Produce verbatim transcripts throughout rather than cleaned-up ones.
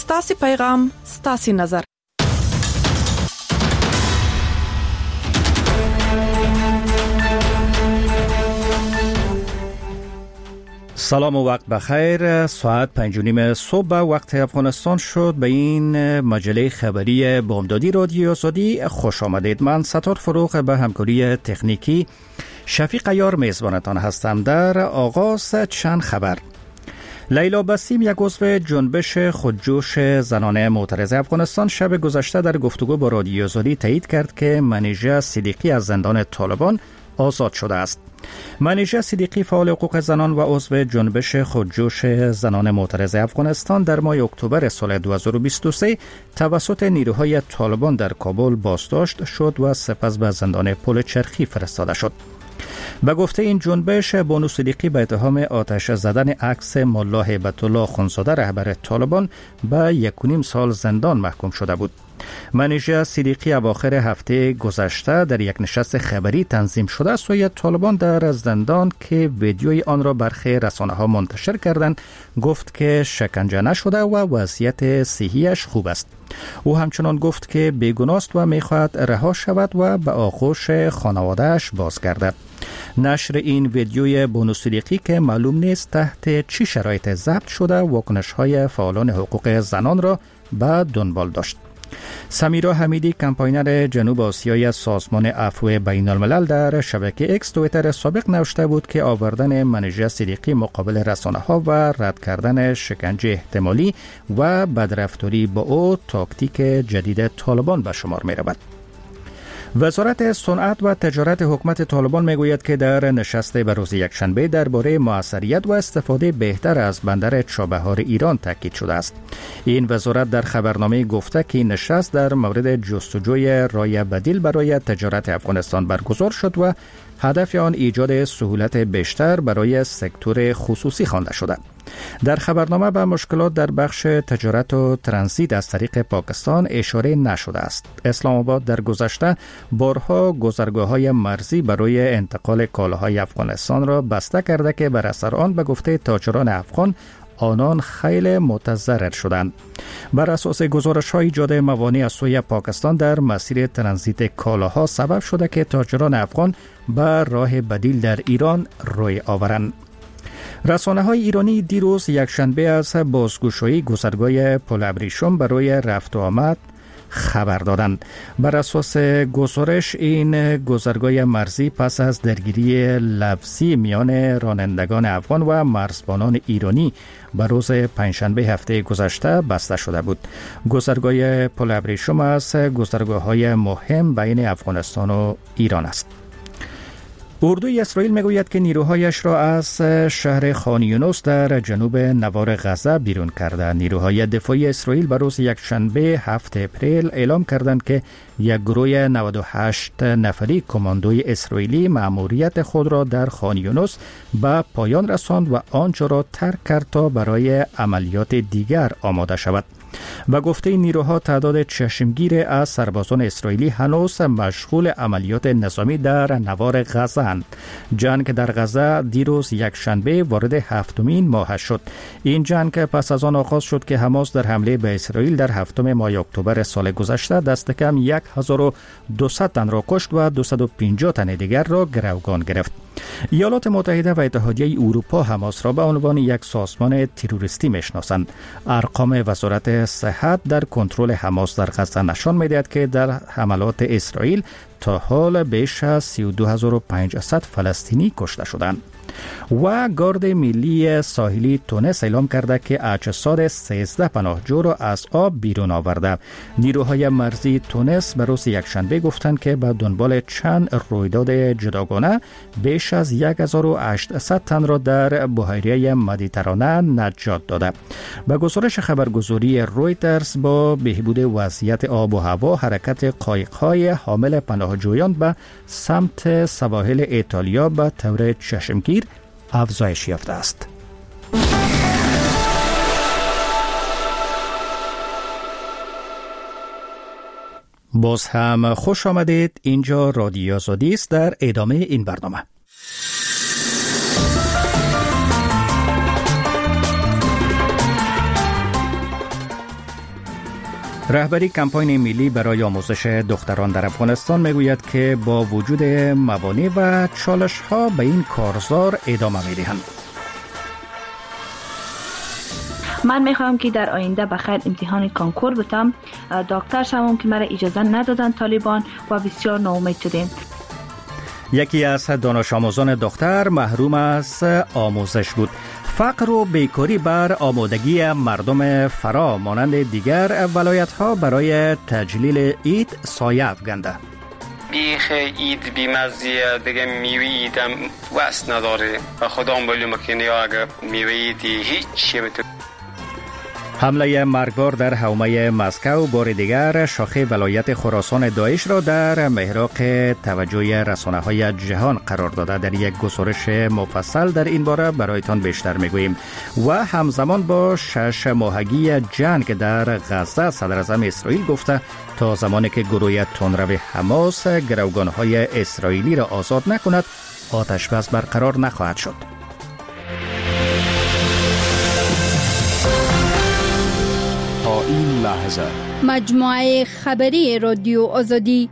ستاسي پیغام ستاسي نظر. سلام و وقت بخیر. ساعت پنج و نیم صبح وقت افغانستان شد. به این مجله خبری بامدادی رادیو آزادی خوش آمدید. من ستار فروغ به همکاری تکنیکی شفیق عیار میزبانتان هستم. در آغاز چند خبر. لیلا بسیم، یک عضو جنبش خودجوش زنان معترض افغانستان، شب گذشته در گفتگو با رادیو آزادی تایید کرد که منیژه صدیقی از زندان طالبان آزاد شده است. منیژه صدیقی، فعال حقوق زنان و عضو جنبش خودجوش زنان معترض افغانستان، در ماه اکتبر سال دو هزار و بیست و سه توسط نیروهای طالبان در کابل بازداشت شد و سپس به زندان پل چرخی فرستاده شد. به گفته این جنبش، بانو صدیقی به اتهام آتش زدن عکس ملا هیبت الله خونزاده رهبر طالبان به یک و نیم سال زندان محکوم شده بود. منیژه صدیقی اواخر هفته گذشته در یک نشست خبری تنظیم شده سوی طالبان در زندان که ویدیوی آن را برخی رسانه‌ها منتشر کردند گفت که شکنجه نشده و وضعیت صحیش خوب است. او همچنان گفت که بیگناه است و می‌خواهد رها شود و به آغوش خانواده‌اش بازگردد. نشر این ویدیوی بانو صدیقی که معلوم نیست تحت چه شرایط ضبط شده، واکنش‌های فعالان حقوق زنان را به دنبال داشت. سمیرا حمیدی، کمپاینر جنوب آسیای سازمان عفو بین الملل، در شبکه اکس توییتر سابق نوشته بود که آوردن منیژه صدیقی مقابل رسانه ها و رد کردن شکنجه احتمالی و بدرفتاری با او تاکتیک جدید طالبان به شمار می رود. وزارت صنعت و تجارت حکومت طالبان میگوید که در نشست به روز یکشنبه درباره موثریت و استفاده بهتر از بندر چابهار ایران تاکید شده است. این وزارت در خبرنامه گفته که این نشست در مورد جستجوی راه بدیل برای تجارت افغانستان برگزار شد و هدف آن ایجاد سهولت بیشتر برای سکتور خصوصی خوانده شده. در خبرنامه به مشکلات در بخش تجارت و ترانزیت از طریق پاکستان اشاره نشده است. اسلام آباد در گذشته بارها گذرگاه‌های مرزی برای انتقال کالاهای افغانستان را بسته کرده که بر اثر آن به گفته تاجران افغان آنان خیلی متضرر شدند. بر اساس گزارش‌های ایجاد موانع از سوی پاکستان در مسیر ترانزیت کالاها سبب شده که تاجران افغان به راه بدیل در ایران روی آورند. رسانه‌های ایرانی دیروز یکشنبه از بازگشایی گذرگاه پل ابریشم برای رفت و آمد خبر دادند. بر اساس گزارش این گذرگاه مرزی پس از درگیری لفظی میان رانندگان افغان و مرزبانان ایرانی به روز پنجشنبه هفته گذشته بسته شده بود. گذرگاه پل ابریشم از گذرگاه‌های مهم بین افغانستان و ایران است. اردوی اسرائیل میگوید که نیروهایش را از شهر خان یونس در جنوب نوار غزه بیرون کرده. نیروهای دفاعی اسرائیل به روز یکشنبه هفتم اپریل اعلام کردند که یک گروه نود و هشت نفری کماندوی اسرائیلی مأموریت خود را در خان یونس به پایان رساند و آنجا را ترک کرد تا برای عملیات دیگر آماده شود. و گفته نیروها تعداد چشمگیر از سربازان اسرائیلی هنوز مشغول عملیات نظامی در نوار غزه اند. جنگ در غزه دیروز یک شنبه وارد هفتمین ماه شد. این جنگ پس از آن آغاز شد که حماس در حمله به اسرائیل در هفتم ماه اکتبر سال گذشته دست کم هزار و دویست تن را کشت و دویست و پنجاه تن دیگر را گروگان گرفت. ایالات متحده و اتحادیه اروپا حماس را به عنوان یک سازمان تروریستی میشناسند. ارقام وزارت صحت در کنترل حماس در غزه نشان می‌دهد که در حملات اسرائیل تا حال بیش از سی و دو هزار و پانصد فلسطینی کشته شدند. و گارد ملی ساحلی تونس اعلام کرده که اجساد سیزده پناهجو را از آب بیرون آورده. نیروهای مرزی تونس به روز یکشنبه گفتند که به دنبال چند رویداد جداگانه بیش از هزار و هشتصد تن را در بحیره مدیترانه نجات داده. به گزارش خبرگزاری رویترز، با بهبود وضعیت آب و هوا، حرکت قایق‌های حامل پناهجویان به سمت سواحل ایتالیا به طور چشمگیر افزایش یافته است. باز هم خوش آمدید. اینجا رادیو آزادی است. در ادامه این برنامه رهبری کمپین ملی برای آموزش دختران در افغانستان میگوید که با وجود موانع و چالش‌ها به این کارزار ادامه می‌دهند. من میخواهم که در آینده بخیر امتحان کنکور بتم، دکتر شوم که مرا اجازه ندادن طالبان و بسیار ناامید شدیم. یکی از دانش آموزان دختر محروم از آموزش بود. فقر و بیکاری بر آمادگی مردم فرا مانند دیگر ولایت‌ها برای تجلیل عید سایه افکنده. بیخ عید بیمزیه دیگه میوه عیدم وست نداره و خدا معلومه که نیا اگر میوه عیدی هیچ چی بتونه. حمله مرگبار در حومه مسکو بار دیگر شاخه ولایت خراسان داعش را در محراق توجه رسانه‌های جهان قرار داده. در یک گزارش مفصل در این باره برایتان بیشتر میگوییم. و همزمان با شش ماهگی جنگ در غزه صدراعظم اسرائیل گفته تا زمانی که گروه تندرو حماس گروگان‌های اسرائیلی را آزاد نکند آتش بس برقرار نخواهد شد. این لحظه مجموعه خبری رادیو آزادی.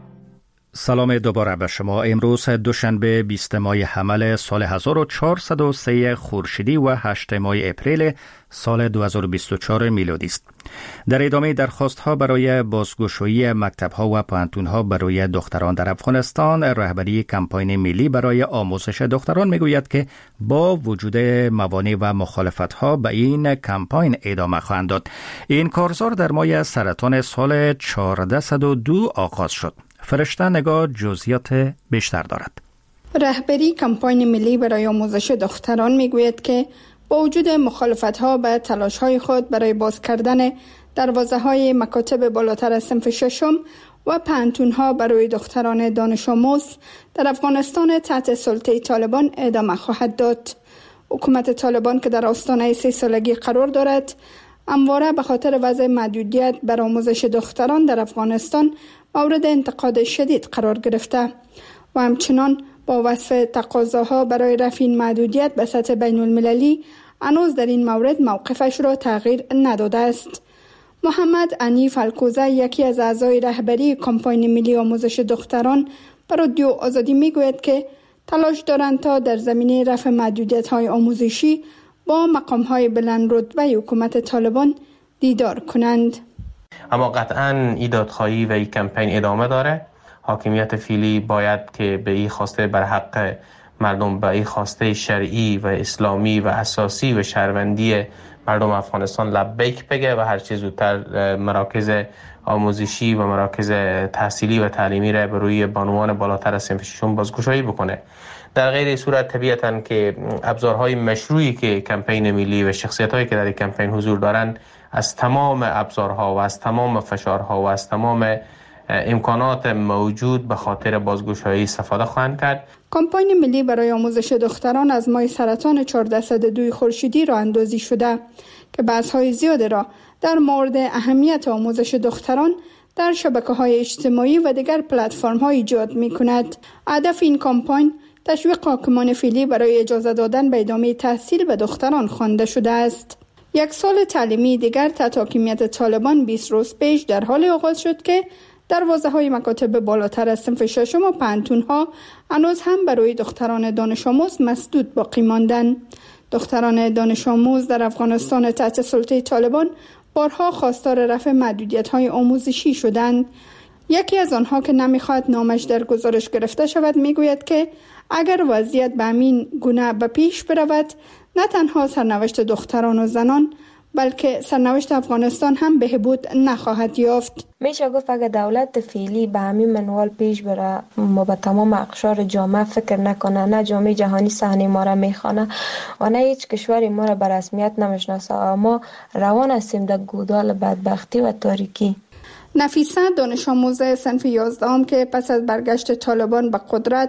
سلام دوباره به شما. امروز دوشنبه بیست ماه حمل سال هزار و چهارصد و سه خورشیدی و هشت ماه اپریل سال دو هزار و بیست و چهار میلادی است. در ادامه درخواست‌ها برای بازگشایی مکتب‌ها و پوهنتون‌ها برای دختران در افغانستان، رهبری کمپین ملی برای آموزش دختران میگوید که با وجود موانع و مخالفت‌ها به این کمپین ادامه خواهند داد. این کارزار در ماه سرطان سال چهارصد و دو آغاز شد. فرشته نگاه جزئیات بیشتر دارد. رهبری کمپین ملی برای آموزش دختران میگوید که با وجود مخالفت‌ها به تلاش‌های خود برای باز کردن دروازه‌های مکاتب بالاتر از صنف ششم و پوهنتون‌ها برای دختران دانش آموز در افغانستان تحت سلطه طالبان ادامه خواهد داد. حکومت طالبان که در آستانه سه سالگی قرار دارد، همواره به خاطر وضع محدودیت بر آموزش دختران در افغانستان مورد انتقاد شدید قرار گرفته و همچنان با وصف تقاضاها برای رفع این محدودیت به سطح بین المللی هنوز در این مورد موقفش را تغییر نداده است. محمد انیف الکوزه، یکی از اعضای رهبری کمپین ملی آموزش دختران، به رادیو آزادی میگوید که تلاش دارند تا در زمینه رفع محدودیت‌های آموزشی با مقام‌های بلند رتبه حکومت طالبان دیدار کنند. اما قطعاً این دادخواهی و این کمپین ادامه داره. حاکمیت فعلی باید که به این خواسته بر حق مردم، به این خواسته شرعی و اسلامی و اساسی و شهروندی مردم افغانستان لبیک بگه و هر چه زودتر مراکز آموزشی و مراکز تحصیلی و تعلیمی را به روی بانوان بالاتر از صنف ششم بازگشایی بکنه. در غیر صورت طبیعتاً که ابزارهای مشروعی که کمپین ملی و شخصیت‌هایی که در این کمپین حضور دارند از تمام ابزارها و از تمام فشارها و از تمام امکانات موجود به خاطر بازگشایی استفاده خواهند کرد. کمپین ملی برای آموزش دختران از ماه سرطان چهارصد و دو خورشیدی راه اندازی شده که بحث‌های زیاد را در مورد اهمیت آموزش دختران در شبکه‌های اجتماعی و دیگر پلتفرم‌ها ایجاد می‌کند. هدف این کمپین تشویق حاکمان فعلی برای اجازه دادن به ادامه تحصیل به دختران خوانده شده است. یک سال تعلیمی دیگر تحت حاکمیت طالبان بیست روز پیش در حال آغاز شد که دروازه‌های مکاتب بالاتر از صنف ششم و پوهنتون‌ها هنوز هم برای دختران دانش آموز مسدود باقی ماندند. دختران دانش آموز در افغانستان تحت سلطه طالبان بارها خواستار رفع محدودیت‌های آموزشی شدند. یکی از آنها که نمی‌خواهد نامش در گزارش گرفته شود میگوید که اگر وضعیت به همین گونه به پیش برود، نه تنها سرنوشت دختران و زنان بلکه سرنوشت افغانستان هم بهبود نخواهد یافت. میشه گفت اگر دولت فعلی به همین منوال پیش بره، ما به تمام اقشار جامعه فکر نکنه، نه جامعه جهانی صحنه ما را میخوانه و نه هیچ کشوری ما را به رسمیت نمیشناسه، اما روان هستیم در گودال بدبختی و تاریکی. نفیسه، دانش آموز صنف یازدهم که پس از برگشت طالبان به قدرت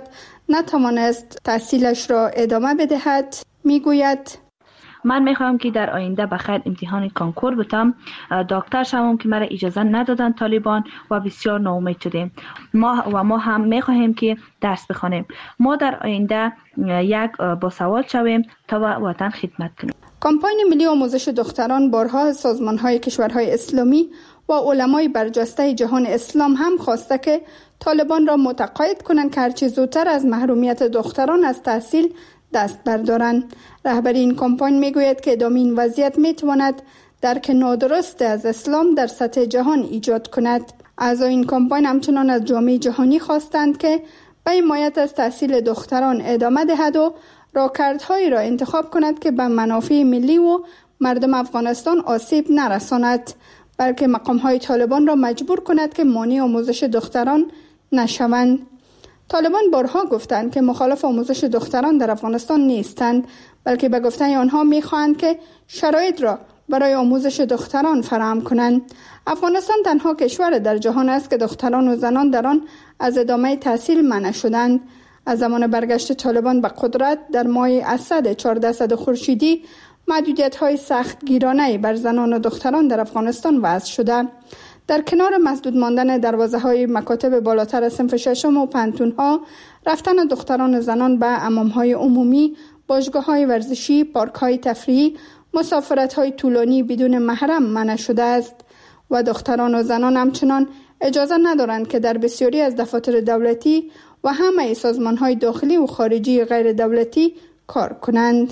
نتوانست تحصیلش را ادامه بدهد، میگوید من میخواهم که در آینده بخیر امتحان کنکور بتم، دکتر شوم که مرا اجازه ندادن طالبان و بسیار ناامید شدیم. ما و ما هم میخواهیم که درس بخوانیم. ما در آینده یک باسواد شویم تا وطن خدمت کنیم. کمپین ملی آموزش دختران بارها سازمان‌های کشورهای اسلامی و علمای برجسته جهان اسلام هم خواسته که طالبان را متقاعد کنند که هرچه زودتر از محرومیت دختران از تحصیل دست بردارند. رهبری این کمپاین میگوید که ادامه این وضعیت میتواند درک نادرست از اسلام در سطح جهان ایجاد کند. اعضای این کمپاین همچنان از جامعه جهانی خواستند که به حمایت از تحصیل دختران ادامه دهد و راهکردهایی را انتخاب کند که به منافع ملی و مردم افغانستان آسیب نرساند، بلکه مقام‌های طالبان را مجبور کند که مانع آموزش دختران نشوند. طالبان بارها گفتند که مخالف آموزش دختران در افغانستان نیستند، بلکه به گفته آنها می‌خواهند که شرایط را برای آموزش دختران فراهم کنند. افغانستان تنها کشور در جهان است که دختران و زنان در آن از ادامه تحصیل منع شدند. از زمان برگشت طالبان به قدرت در ماه اسد چهاردهصد خورشیدی محدودیت‌های سختگیرانه بر زنان و دختران در افغانستان وضع شده. در کنار مسدود ماندن دروازه‌های مکاتب بالاتر از صنف ششم و پانتون‌ها، رفتن دختران و زنان به حمام‌های عمومی، باشگاه‌های ورزشی، پارک‌های تفریحی، مسافرت‌های طولانی بدون محرم منع شده است و دختران و زنان همچنان اجازه ندارند که در بسیاری از دفاتر دولتی و همه سازمان‌های داخلی و خارجی غیر دولتی کار کنند.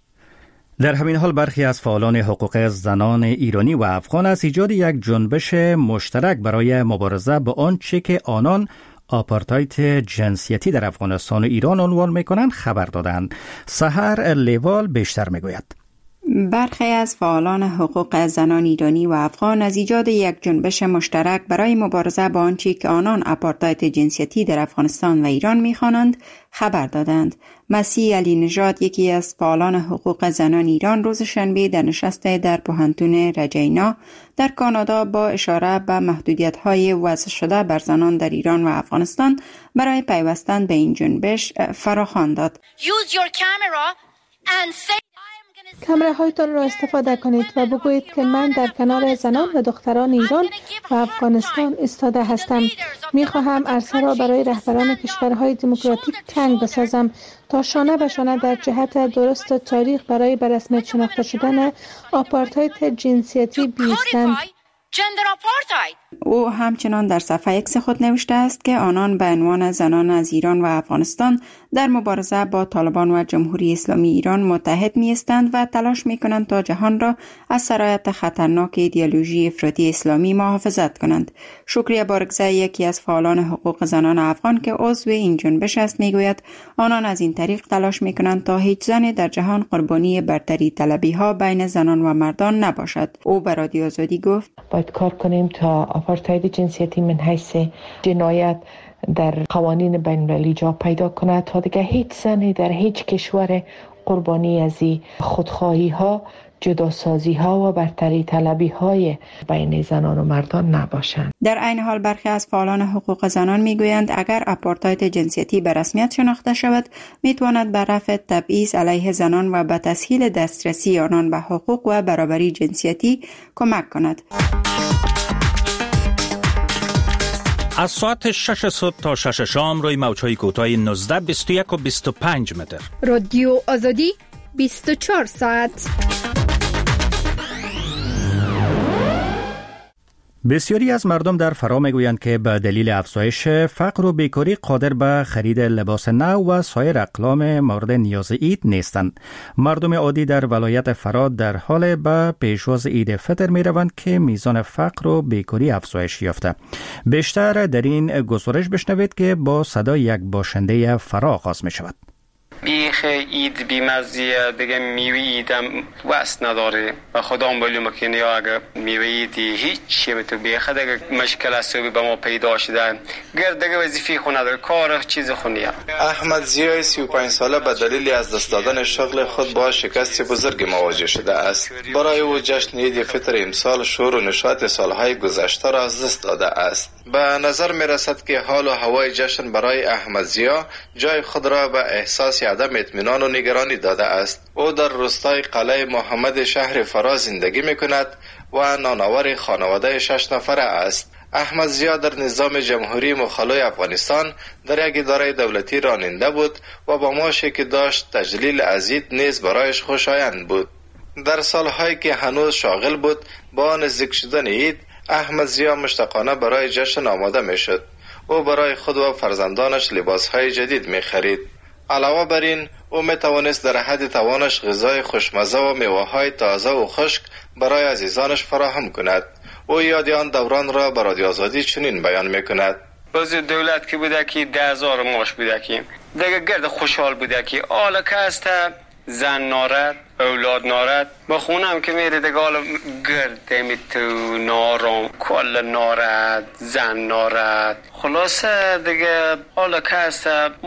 در همین حال برخی از فعالان حقوق زنان ایرانی و افغان از ایجاد یک جنبش مشترک برای مبارزه با آنچه که آنان آپارتاید جنسیتی در افغانستان و ایران عنوان می‌کنند خبر دادند. سحر لیوال بیشتر می‌گوید. برخی از فعالان حقوق زنان ایرانی و افغان از ایجاد یک جنبش مشترک برای مبارزه با آنچه که آنان آپارتاید جنسیتی در افغانستان و ایران می‌خوانند خبر دادند. مسیح علی نژاد، یکی از فعالان حقوق زنان ایران، روز شنبه در نشست در پوهنتون رجینا در کانادا با اشاره به محدودیت‌های وضع شده بر زنان در ایران و افغانستان برای پیوستن به این جنبش فراخوان داد. کامره هایتان را استفاده کنید و بگویید که من در کنار زنان و دختران ایران و افغانستان ایستاده هستم. می خواهم عرصه را برای رهبران کشورهای دموکراتیک تنگ بسازم تا شانه به شانه در جهت درست تاریخ برای به رسمیت شناخته شدن آپارتاید جنسیتی بیستند. او همچنان در صفحه اکس خود نوشته است که آنان به عنوان زنان از ایران و افغانستان در مبارزه با طالبان و جمهوری اسلامی ایران متحد می استند و تلاش می کنند تا جهان را از سرایت خطرناک ایدئولوژی افراطی اسلامی محافظت کنند. شکریه بارگزای، یکی از فعالان حقوق زنان افغان که عضو این جنبش است، می گوید آنان از این طریق تلاش می کنند تا هیچ زنی در جهان قربانی برتری طلبی ها بین زنان و مردان نباشد. او به رادیو آزادی گفت باید کار کنیم تا آپارتاید جنسیتی من حیث جنایت در قوانین بین المللی جا پیدا کند تا دیگه هیچ زنی در هیچ کشور قربانی از خودخواهی ها، جداسازی ها و برتری طلبی های بین زنان و مردان نباشند. در عین حال برخی از فعالان حقوق زنان میگویند اگر آپارتاید جنسیتی به رسمیت شناخته شود، میتواند به رفع تبعیض علیه زنان و به تسهیل دسترسی آنان به حقوق و برابری جنسیتی کمک کند. از ساعت شش صبح تا شش شام روی موج‌های کوتاه نوزده، بیست و یک و بیست و پنج متر. رادیو آزادی بیست و چهار ساعت. بسیاری از مردم در فرا میگویند که به دلیل افزایش فقر و بیکاری قادر به خرید لباس نو و سایر اقلام مورد نیاز عید نیستند. مردم عادی در ولایت فرا در حال به پیشواز عید فطر می روند که میزان فقر و بیکاری افزایش یافته. بیشتر در این گزارش بشنوید که با صدای یک باشنده فرا آغاز می شود. بیخ اید بیمزیه دیگه میوه ایدم وست نداره و خدا معلومه که نیا اگه میوه ایدی هیچی به تو بیخه دیگه مشکل است به ما پیدا شده گرد دیگه وظیفه خو نداره، کار چیز خونیه. احمد زیای سی و پنج ساله به دلیل از دست دادن شغل خود با شکست بزرگ مواجه شده است. برای او جشن عید فطر امسال شور و نشاط سالهای گذشته را از دست داده است. به نظر می رسد که حال و هوای جشن برای احمد زیا جای خود را به احساس عدم اطمینان و نگرانی داده است. او در روستای قلعه محمد شهر فرا زندگی می کند و نانآور خانواده شش نفره است. احمد زیا در نظام جمهوری مخالف افغانستان در یک اداره دولتی راننده بود و با معاشی که داشت تجلیل از عید نیز برایش خوشایند بود. در سالهایی که هنوز شاغل بود با نزدیک شدن عید احمد ضیا مشتاقانه برای جشن آماده می شد. او برای خود و فرزندانش لباسهای جدید می خرید. علاوه بر این او می توانست در حد توانش غذای خوشمزه و میوه‌های تازه و خشک برای عزیزانش فراهم کند. او یاد آن دوران را به رادیو آزادی چنین بیان می کند: باز دولت که بوده که ده هزار ماش بوده که دیگه گرد خوشحال بوده که آلا که هست زن نارد اولاد نارد با خونم که میره دیگه آلا گرد می تو نارم کل نارد زن نارد خلاصه دیگه آلا که هست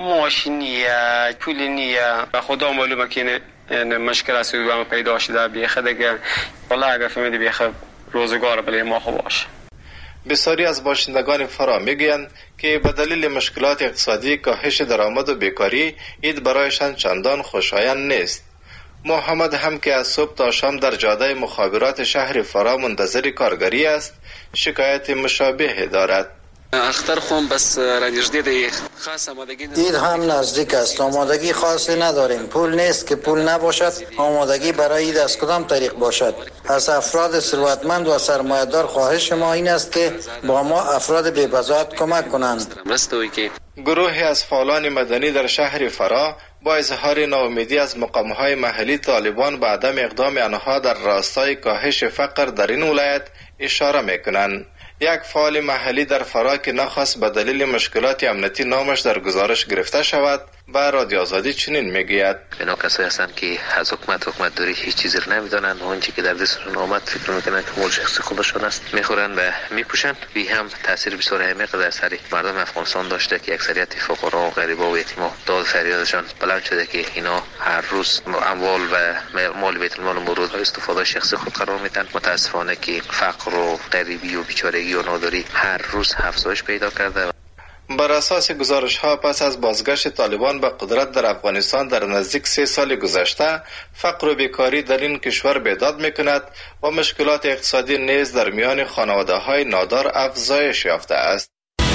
ماشینیه پولی نیه و خدا معلومه که این مشکل هست و پیدا شده بیخه دیگه والا اگر فهمیدی بیخه روزگار بله ما خوب باشه. بسیاری از باشندگان فرا میگویند که به دلیل مشکلات اقتصادی کاهش درآمد و بیکاری عید برایشان چندان خوشایند نیست. محمد هم که از صبح تا شام در جاده مخابرات شهر فرا منتظر کارگری است شکایت مشابه دارد. اختر خوم بس رنجده دی خاص آمادگی عید هم نزدیک است. آمادگی خاصی نداریم. پول نیست که پول نباشد. آمادگی برای عید از کدام طریق باشد؟ از افراد ثروتمند و سرمایه‌دار خواهش ما این است که با ما افراد بی‌بضاعت کمک کنند. گروهی از فعالان مدنی در شهر فرا با اظهار ناامیدی از مقام‌های محلی طالبان به عدم اقدام آنها در راستای کاهش فقر در این ولایت اشاره می‌کنند. یک فعال محلی در فرا که نخواست به دلیل مشکلات امنیتی نامش در گزارش گرفته شود به رادیو آزادی چنین میگوید: اینا کسایی هستند که از حکومت حکومت داری هیچ چیزی رو نمیدونن، اونچه که در دستشون آمد فکر میکنن که مول شخصی خودشون است، میخورن و میپوشن. بی هم تاثیر بسیار عمیق در سر مردم افغانستان داشته که اکثریت فقرا و غریبا و یتیما داد فریادشان بلند شده که اینا هر روز اموال و مال بیت المال مورد استفاده شخصی خود قرار میدن. متاسفانه که فقر و غریبی و بیچارگی و ناداری هر روز افزایش پیدا کرده. بر اساس گزارش ها پس از بازگشت طالبان به قدرت در افغانستان در نزدیک سه سال گذشته فقر و بیکاری در این کشور بیداد می کند و مشکلات اقتصادی نیز در میان خانواده های نادار افزایش یافته است.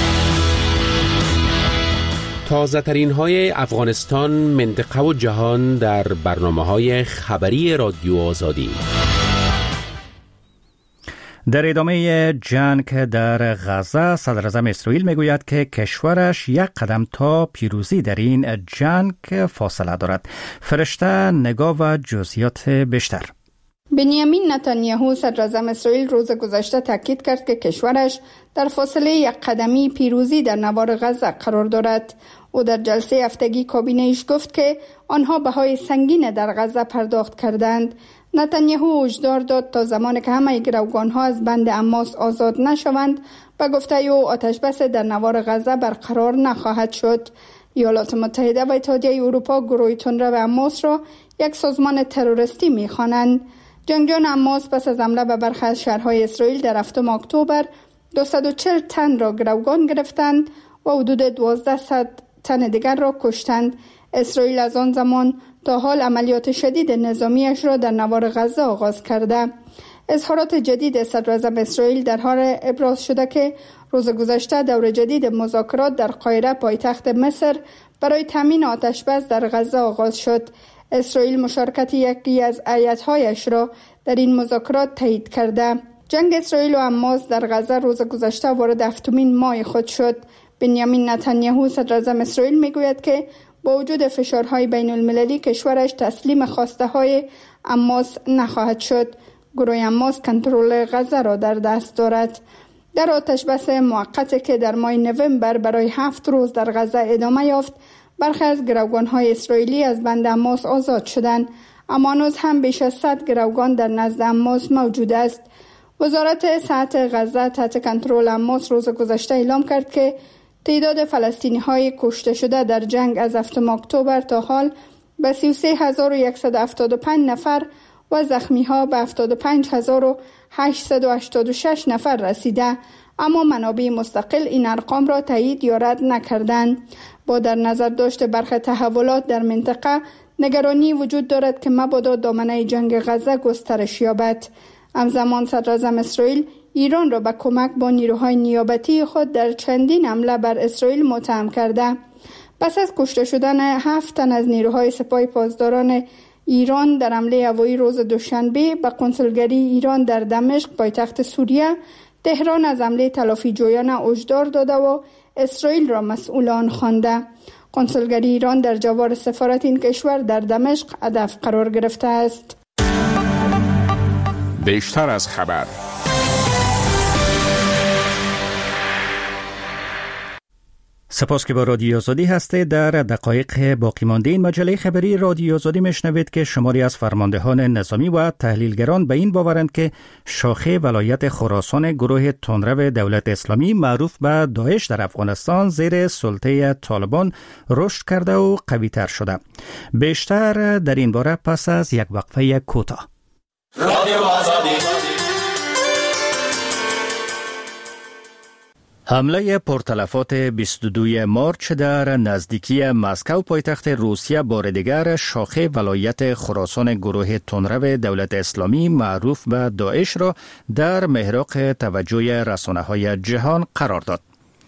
تازه ترین های افغانستان، منطقه و جهان در برنامه های خبری رادیو آزادی. در ادامه جنگ در غزه صدر اعظم اسرائیل میگوید که کشورش یک قدم تا پیروزی در این جنگ فاصله دارد. فرشته نگاه و جزئیات بیشتر. بنیامین نتانیاهو صدر اعظم اسرائیل روز گذشته تاکید کرد که کشورش در فاصله یک قدمی پیروزی در نوار غزه قرار دارد. او در جلسه هفتگی کابینه‌اش گفت که آنها بهای سنگین در غزه پرداخت کردند. نتانیاهو هشدار داد تا زمانی که همه گروگان‌ها از بند حماس آزاد نشوند به گفته او آتشبس در نوار غزه برقرار نخواهد شد. ایالات متحده و اتحادیه اروپا گروه تندرو حماس را یک سازمان تروریستی می‌خوانند. جنگجویان حماس پس از حمله به برخی از شهرهای اسرائیل در هفتم اکتبر دویست و چهل تن را گروگان گرفتند و حدود دوازده تن دیگر را کشتند. اسرائیل از آن زمان تا حال عملیات شدید نظامیش را در نوار غزه آغاز کرده. اظهارات جدید صدر اعظم اسرائیل در حال ابراز شده که روز گذشته دور جدید مذاکرات در قاهره پایتخت مصر برای تامین آتشبس در غزه آغاز شد. اسرائیل مشارکت یکی از هیئت‌هایش را در این مذاکرات تایید کرده. جنگ اسرائیل و حماس در غزه روز گذشته وارد هفتمین ماه خود شد. بنیامین نتانیاهو صدر اعظم اسرائیل میگوید که با وجود فشارهای بین المللی کشورش تسلیم خواسته های حماس نخواهد شد. گروه حماس کنترل غزه را در دست دارد. در آتشبس موقتی که در ماه نوامبر برای هفت روز در غزه ادامه یافت، برخی از گروگان‌های اسرائیلی از بند حماس آزاد شدند، اما هنوز هم بیش از صد گروگان در نزد حماس موجود است. وزارت صحت غزه تحت کنترل حماس روز گذشته اعلام کرد که تعداد فلسطینی‌های کشته شده در جنگ از هفتم اکتبر تا حال به سی و سه هزار و صد و هفتاد و پنج نفر و زخمی‌ها به هفتاد و پنج هزار و هشتصد و هشتاد و شش نفر رسیده، اما منابع مستقل این ارقام را تایید یا رد نکردند. با در نظر داشت برخی تحولات در منطقه، نگرانی وجود دارد که مبادا دامنه جنگ غزه گسترش یابد. همزمان صدر اعظم اسرائیل ایران را به کمک با نیروهای نیابتی خود در چندین حمله بر اسرائیل متهم کرده. پس از کشته شدن هفت تن از نیروهای سپاه پاسداران ایران در حمله هوایی روز دوشنبه به کنسولگری ایران در دمشق پایتخت سوریه، تهران از حمله تلافی جویانه هشدار داده و اسرائیل را مسئول آن خوانده. کنسولگری ایران در جوار سفارت این کشور در دمشق هدف قرار گرفته است. بیشتر از خبر. سپاس که با رادیو آزادی هستید. در دقایق باقی مانده این مجله خبری رادیو آزادی میشنوید که شماری از فرماندهان نظامی و تحلیلگران به این باورند که شاخه ولایت خراسان گروه تندرو دولت اسلامی معروف به داعش در افغانستان زیر سلطه طالبان رشد کرده و قوی تر شده. بیشتر در این باره پس از یک وقفه کوتاه. رادیو آزادی. حمله پرتلفات بیست و دو مارچ در نزدیکی مسکو پایتخت روسیه بار دیگر شاخه ولایت خراسان گروه تندرو دولت اسلامی معروف به داعش را در محراق توجه رسانه‌های جهان قرار داد.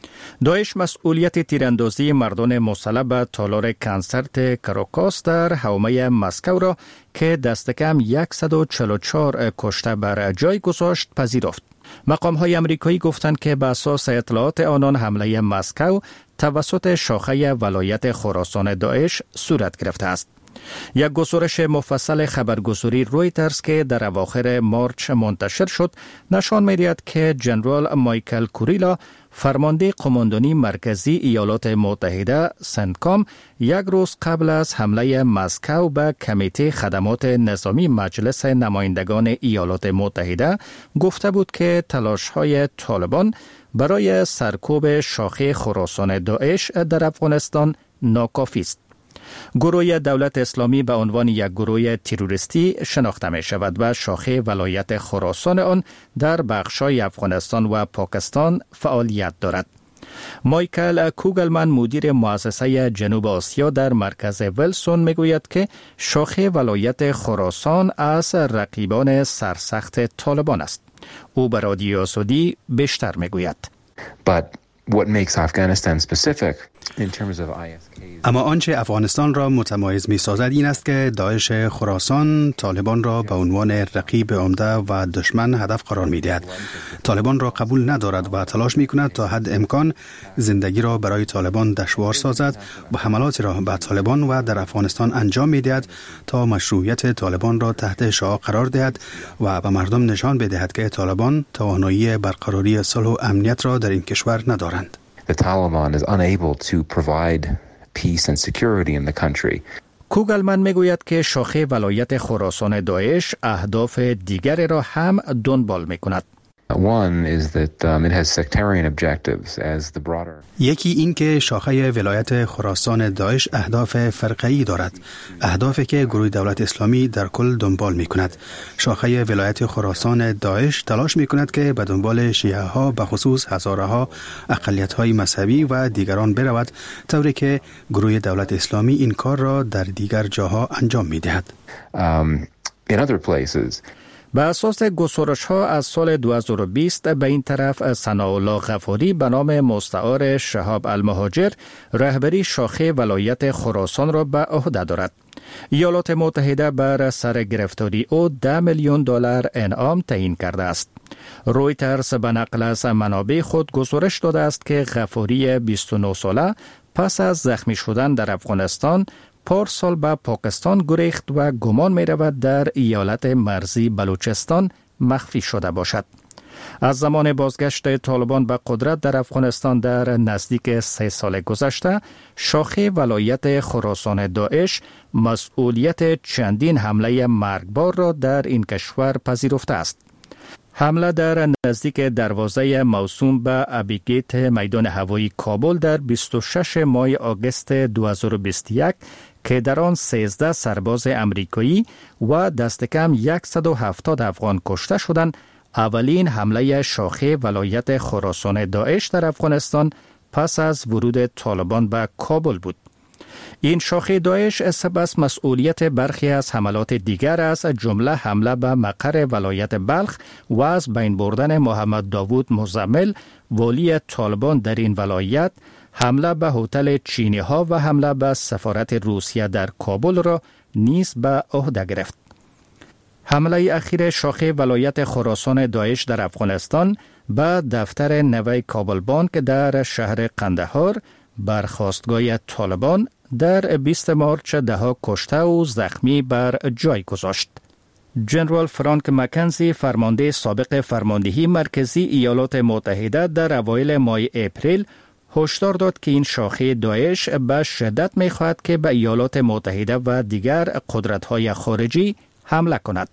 داعش مسئولیت تیراندازی مردان مسلح به تالار کنسرت کراکاس در حومه مسکو را که دست کم صد و چهل و چهار کشته بر جای گذاشت پذیرفت. مقام های امریکایی گفتند که به اساس اطلاعات آنان حمله مسکو توسط شاخه ولایت خراسان داعش صورت گرفته است. یک گزارش مفصل خبرگزاری رویترز که در اواخر مارچ منتشر شد نشان می‌دهد که جنرال مایکل کوریلا فرمانده قماندانی مرکزی ایالات متحده سنتکام یک روز قبل از حمله مسکو به کمیته خدمات نظامی مجلس نمایندگان ایالات متحده گفته بود که تلاش‌های طالبان برای سرکوب شاخه خراسان داعش در افغانستان ناکافی است. گروه دولت اسلامی به عنوان یک گروه تروریستی شناخته می شود و شاخه ولایت خراسان آن در بخشای افغانستان و پاکستان فعالیت دارد. مایکل کوگلمن مدیر مؤسسه جنوب آسیا در مرکز ویلسون می گوید که شاخه ولایت خراسان از رقیبان سرسخت طالبان است. او به رادیو آزادی بیشتر می گوید. But what makes Afghanistan specific in terms of I S K اما آنچه افغانستان را متمایز می سازد این است که داعش خراسان طالبان را به عنوان رقیب عمده و دشمن هدف قرار می دهد. طالبان را قبول ندارد و تلاش می کند تا حد امکان زندگی را برای طالبان دشوار سازد و حملات را به طالبان و در افغانستان انجام می دهد تا مشروعیت طالبان را تحت شعاع قرار دهد و به مردم نشان بدهد که طالبان توانایی برقراری صلح و امنیت را در این کشور ندارند. The Taliban is unable to provide peace and security in the country. کوگلمن میگوید که شاخه ولایت خراسان داعش اهداف دیگری را هم دنبال میکند. One is that um, it has sectarian objectives as the broader. یکی این که شاخه ولایت خراسان داعش اهداف فرقه‌ای دارد، اهدافی که گروه دولت اسلامی در کل دنبال می‌کند. شاخه ولایت خراسان داعش تلاش می‌کند که به دنبال شیعه ها به خصوص هزاره ها، اقلیت‌های مذهبی و دیگران برود، طوری که گروه دولت اسلامی این کار را در دیگر جاها انجام می‌دهد. Um, in other places به اساس گزارش ها از سال دو هزار و بیست به این طرف ثناءالله غفاری به نام مستعار شهاب المهاجر رهبری شاخه ولایت خراسان را به عهده دارد. ایالات متحده بر سر گرفتاری او ده میلیون دلار انعام تعیین کرده است. رویترز به نقل از منابع خود گزارش داده است که غفاری بیست و نه ساله پس از زخمی شدن در افغانستان پارسال به پاکستان گریخت و گمان می رود در ایالت مرزی بلوچستان مخفی شده باشد. از زمان بازگشت طالبان به قدرت در افغانستان در نزدیک سه سال گذشته، شاخه ولایت خراسان داعش مسئولیت چندین حمله مرگبار را در این کشور پذیرفته است. حمله در نزدیک دروازه موسوم به ابیگیت میدان هوایی کابل در بیست و ششم ماه آگوست دو هزار و بیست و یک که در آن سیزده سرباز امریکایی و دست کم صد و هفتاد افغان کشته شدند، اولین حمله شاخه ولایت خراسان داعش در افغانستان پس از ورود طالبان به کابل بود. این شاخه داعش سپس مسئولیت برخی از حملات دیگر است، جمله حمله به مقر ولایت بلخ و از بین بردن محمد داوود مزمل والی طالبان در این ولایت، حمله به هتل چینی ها و حمله به سفارت روسیه در کابل را نیز به عهده گرفت. حمله اخیر شاخه ولایت خراسان داعش در افغانستان به دفتر نوی کابل بانک در شهر قندهار برخاستگاه طالبان در بیست مارچ ده کشته و زخمی بر جای گذاشت. جنرال فرانک مکنزی فرمانده سابق فرماندهی مرکزی ایالات متحده در اوایل ماه اپریل هشدار داد که این شاخه داعش به شدت می‌خواهد که به ایالات متحده و دیگر قدرت‌های خارجی حمله کند.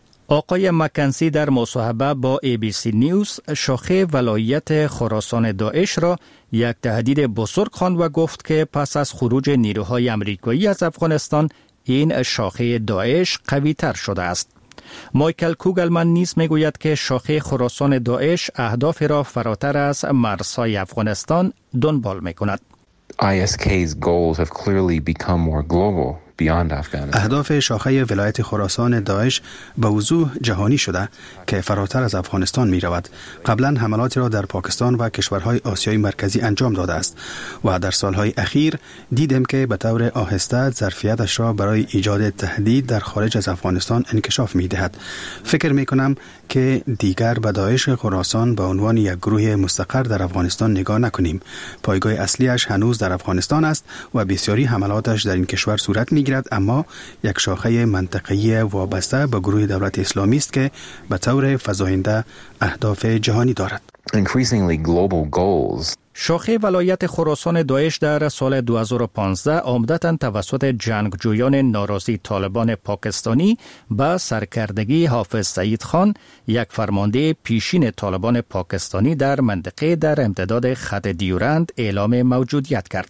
آقای مکنزی در مصاحبه با ای بی سی نیوز شاخه ولایت خراسان داعش را یک تهدید بزرگ خواند و گفت که پس از خروج نیروهای آمریکایی از افغانستان این شاخه داعش قوی تر شده است. مایکل کوگلمن نیز میگوید که شاخه خراسان داعش اهداف را فراتر از مرزهای افغانستان دنبال میکند. آی اس کی's goals have clearly become more global beyond Afghanistan. اهداف شاخه ولایت خراسان داعش به وضوح جهانی شده که فراتر از افغانستان می رود. قبلا حملاتی را در پاکستان و کشورهای آسیای مرکزی انجام داده است و در سالهای اخیر دیدیم که به طور آهسته ظرفیتش را برای ایجاد تهدید در خارج از افغانستان انکشاف می دهد. فکر می کنم که دیگر به داعش خراسان به عنوان یک گروه مستقر در افغانستان نگاه نکنیم. پایگاه اصلیش هنوز در افغانستان است و بسیاری حملاتش در این کشور صورت می گیرد، اما یک شاخه منطقه‌ای وابسته به گروه دولت اسلامی است که به طور فزاینده اهداف جهانی دارد. Increasingly global goals. شاخه ولایت خراسان داعش در سال دو هزار و پانزده عمدتاً توسط جنگجویان ناراضی طالبان پاکستانی به سرکردگی حافظ سعید خان، یک فرمانده پیشین طالبان پاکستانی در منطقه در امتداد خط دیورند اعلام موجودیت کرد.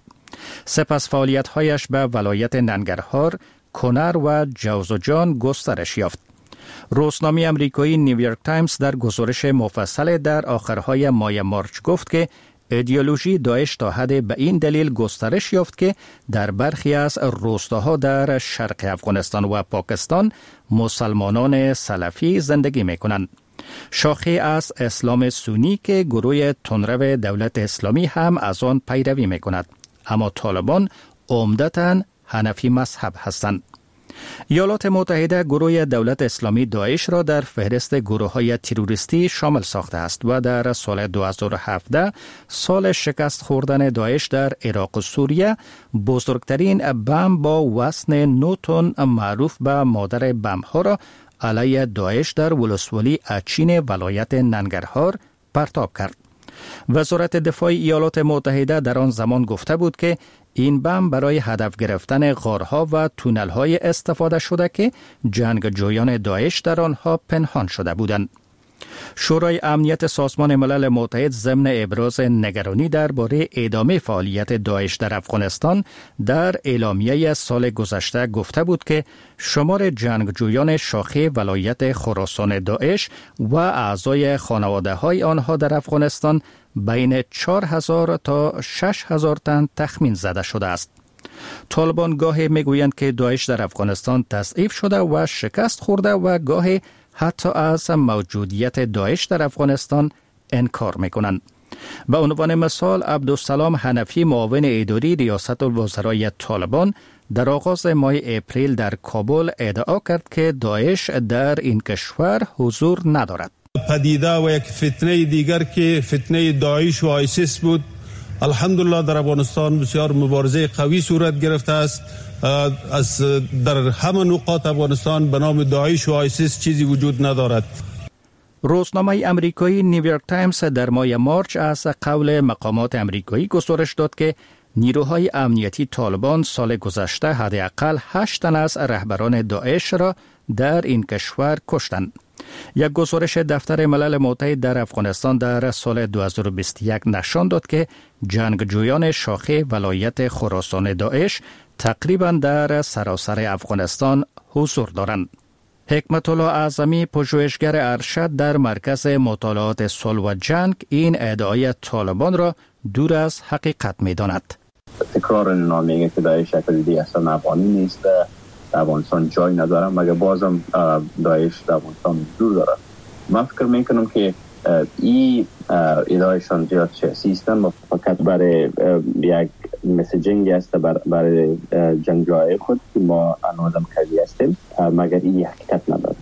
سپس فعالیت‌هایش به ولایت ننگرهار، کنر و جوزجان گسترش یافت. روزنامه امریکایی نیویورک تایمز در گزارش مفصل در آخرهای ماه مارچ گفت که ایدئولوژی داعش تا حد به این دلیل گسترش یافت که در برخی از روستاها در شرق افغانستان و پاکستان مسلمانان سلفی زندگی می‌کنند. شاخه از اسلام سنی که گروه تندرو دولت اسلامی هم از آن پیروی می‌کند، اما طالبان عمدتاً حنفی مذهب هستند. ایالات متحده گروه دولت اسلامی داعش را در فهرست گروه‌های تروریستی شامل ساخته است و در سال دو هزار و هفده، سال شکست خوردن داعش در عراق و سوریه، بزرگترین بمب با وزن نه تن معروف به مادر بمب‌ها را علیه داعش در ولسوالی اچین ولایت ننگرهار پرتاب کرد. وزارت دفاع ایالات متحده در آن زمان گفته بود که این بمب برای هدف گرفتن غارها و تونل‌های استفاده شده که جنگجویان داعش در آنها پنهان شده بودند. شورای امنیت سازمان ملل متحد ضمن ابراز نگرانی درباره ادامه فعالیت داعش در افغانستان در اعلامیه سال گذشته گفته بود که شمار جنگجویان شاخه ولایت خراسان داعش و اعضای خانواده‌های آنها در افغانستان بین چهار هزار تا شش هزار تن تخمین زده شده است. طالبان گاهی میگویند که داعش در افغانستان تضعیف شده و شکست خورده و گاهی حتی از موجودیت داعش در افغانستان انکار میکنند. به عنوان مثال عبدالسلام حنفی معاون اداری ریاست الوزرای طالبان در آغاز ماه اپریل در کابل ادعا کرد که داعش در این کشور حضور ندارد. پدیده و یک فتنه دیگر که فتنه داعش و آیسیس بود، الحمدلله در افغانستان بسیار مبارزه قوی صورت گرفته است. از در همه نقاط افغانستان به نام داعش و آیسیس چیزی وجود ندارد. روزنامه امریکایی نیویورک تایمز در ماه مارچ از قول مقامات امریکایی گزارش داد که نیروهای امنیتی طالبان سال گذشته حداقل هشت تن از رهبران داعش را در این کشور کشتند. یک گزارش دفتر ملل متحد در افغانستان در سال دو هزار و بیست و یک نشان داد که جنگجویان شاخه ولایت خراسان داعش تقریبا در سراسر افغانستان حضور دارند. حکمت الله اعظمی پژوهشگر ارشد در مرکز مطالعات صلح و جنگ این ادعای طالبان را دور از حقیقت می‌داند. تکرار نامیگه که داعش شکل دیگه اصلا افغانی نیست، در افغانستان جای نداره، مگر بازم داعش در افغانستان حضور داره. من فکر میکنم که این ادعایشان زیاد سیاسی هستند و فقط برای یک مسیجینگ است برای جنگجوهای خود که ما هنوزم قوی هستیم، مگر این حقیقت ندارد.